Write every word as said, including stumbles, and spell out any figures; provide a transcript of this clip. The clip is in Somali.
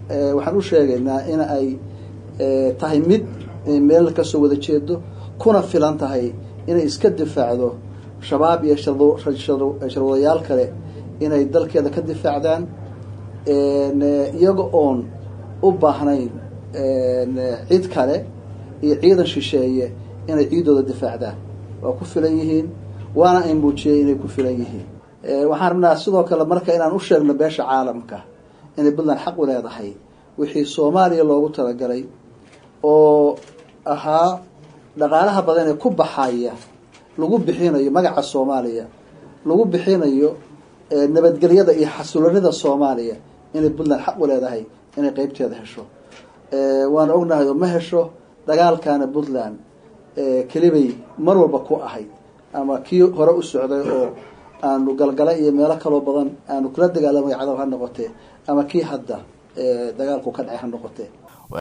waxaan u sheegaynaa in ay tahay mid meel ka soo wada jeedo kuna filan tahay inay iska difaacdo shabaab iyo sharwadayaal kale inay dalkeeda ka difaacdaan iyaga oon u baahnayn cid kale iyo ciidan shisheeye inay ciidooda difaacdaan waa ku filan yihiin waana ay muujiyeen inay ku filan yihiin waxaan rabnaa sidoo kale marka inaan u sheegno beesha caalamka inay Puntland xaq u leedahay wixii Soomaaliya loogu talagalay oo ahaa dhaqaalaha badan ee ku baxaya lagu bixinayo magaca Soomaaliya lagu bixinayo nabadgelyada iyo xasiloonida Soomaaliya inay Puntland xaq u leedahay inay qaybteeda hesho waan ognahay oo ma hesho dagaalkana Puntland kelibay mar walba ku ahayd ama kii hore u socday oo aanu galgalay iyo meelo kale badan aanu kula dagaalamay cadaw ha noqotay ama kii hadda dagaalku ka dhacay ha noqotay